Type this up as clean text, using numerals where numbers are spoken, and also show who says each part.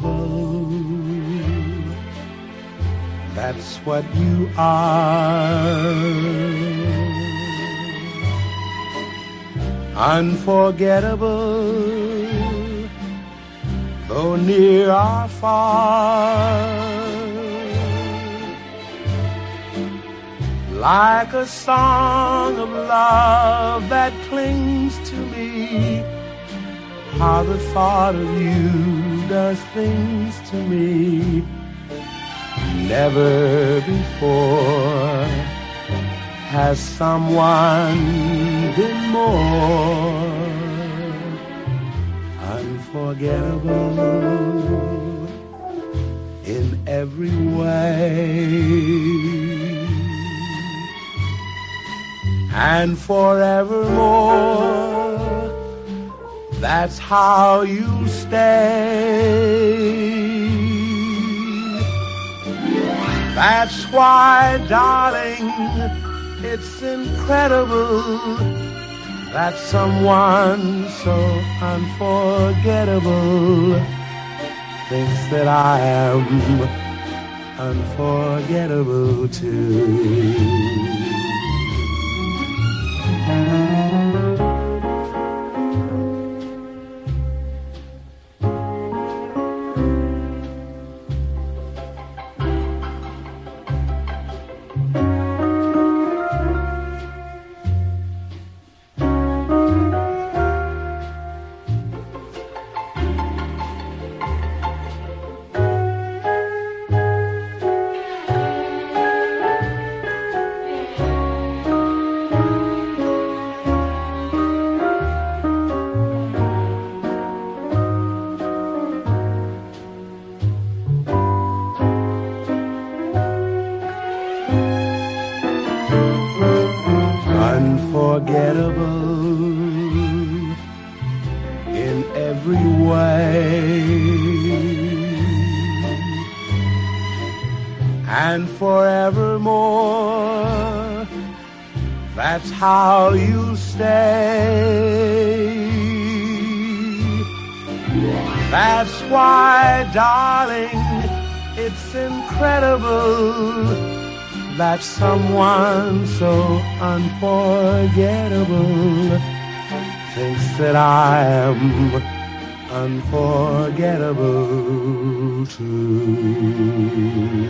Speaker 1: unforgettable. That's what you are. Unforgettable, though near or far. Like a song of love that clings to me, how the thought of you does things to me. Never before has someone been more unforgettable in every way. And forevermore, that's how you stay. That's why, darling, it's incredible that someone so unforgettable thinks that I am unforgettable too. Unforgettable in every way, and forevermore, that's how you stay. That's why, darling, it's incredible that someone so unforgettable thinks that I am unforgettable too.